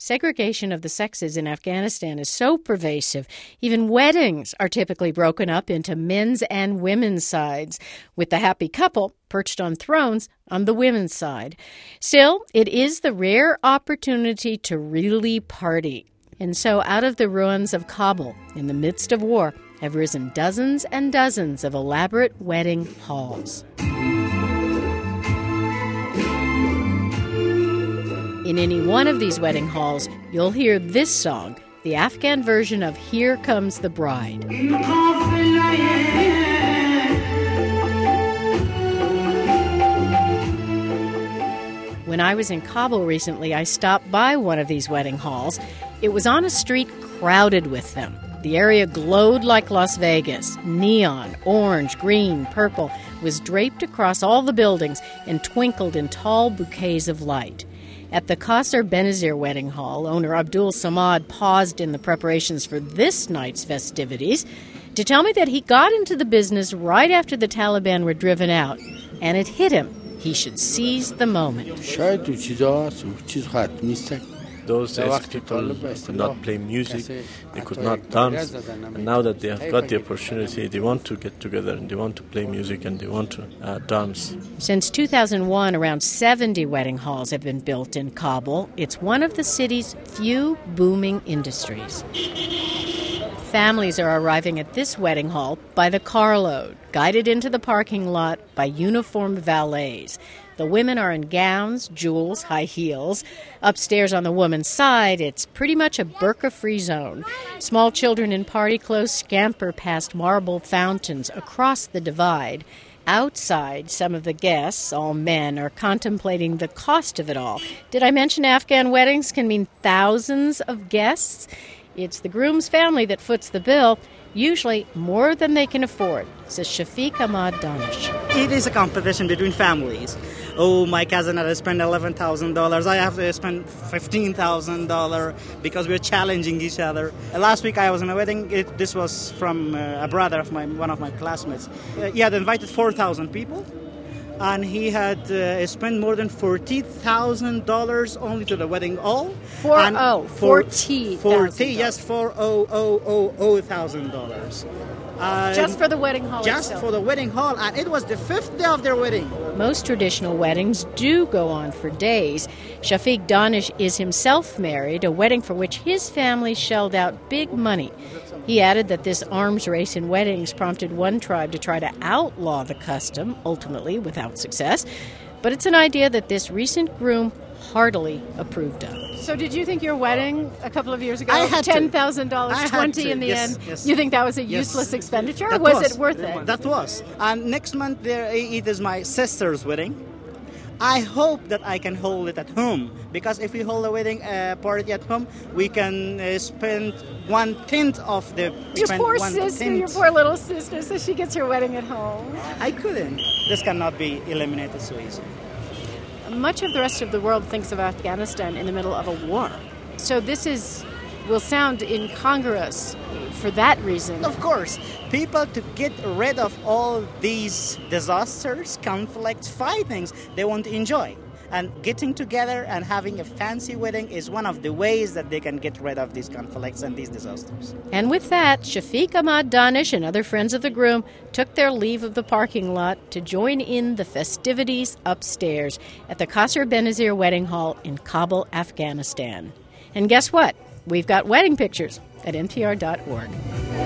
Segregation of the sexes in Afghanistan is so pervasive, even weddings are typically broken up into men's and women's sides, with the happy couple perched on thrones on the women's side. Still, it is the rare opportunity to really party. And so out of the ruins of Kabul, in the midst of war, have risen dozens and dozens of elaborate wedding halls. In any one of these wedding halls, you'll hear this song, the Afghan version of Here Comes the Bride. When I was in Kabul recently, I stopped by one of these wedding halls. It was on a street crowded with them. The area glowed like Las Vegas. Neon, orange, green, purple was draped across all the buildings and twinkled in tall bouquets of light. At the Qasr Benazir wedding hall, owner Abdul Samad paused in the preparations for this night's festivities to tell me that he got into the business right after the Taliban were driven out, and it hit him. He should seize the moment. Those days people could not play music, they could not dance, and now that they have got the opportunity, they want to get together and they want to play music and they want to dance. Since 2001, around 70 wedding halls have been built in Kabul. It's one of the city's few booming industries. Families are arriving at this wedding hall by the carload, guided into the parking lot by uniformed valets. The women are in gowns, jewels, high heels. Upstairs on the woman's side, it's pretty much a burqa-free zone. Small children in party clothes scamper past marble fountains across the divide. Outside, some of the guests, all men, are contemplating the cost of it all. Did I mention Afghan weddings can mean thousands of guests? It's the groom's family that foots the bill, usually more than they can afford, says Shafiq Ahmad Danish. It is a competition between families. Oh, my cousin had to spend $11,000. I have to spend $15,000 because we're challenging each other. Last week I was in a wedding. This was from a brother of one of my classmates. He had invited 4,000 people. And he had spent more than $40,000 only to the wedding hall. 40,000. Yes, $40,000. Just for the wedding hall Just itself. for the wedding hall, and it was the 5th day of their wedding. Most traditional weddings do go on for days. Shafiq Danish is himself married, a wedding for which his family shelled out big money. He added that this arms race in weddings prompted one tribe to try to outlaw the custom, ultimately without success. But it's an idea that this recent groom heartily approved of. So did you think your wedding a couple of years ago, $10,000, 20 in the end, yes. You think that was a useless expenditure, or was it worth it? That was. And next month it is my sister's wedding. I hope that I can hold it at home, because if we hold a wedding party at home, we can spend 1/10 of the... Your poor sister, your poor little sister, so she gets her wedding at home. I couldn't. This cannot be eliminated so easily. Much of the rest of the world thinks of Afghanistan in the middle of a war. So this will sound incongruous for that reason. Of course, people to get rid of all these disasters, conflicts, fightings, they want to enjoy. And getting together and having a fancy wedding is one of the ways that they can get rid of these conflicts and these disasters. And with that, Shafiq Ahmad Danish and other friends of the groom took their leave of the parking lot to join in the festivities upstairs at the Qasr Benazir Wedding Hall in Kabul, Afghanistan. And guess what? We've got wedding pictures at NPR.org.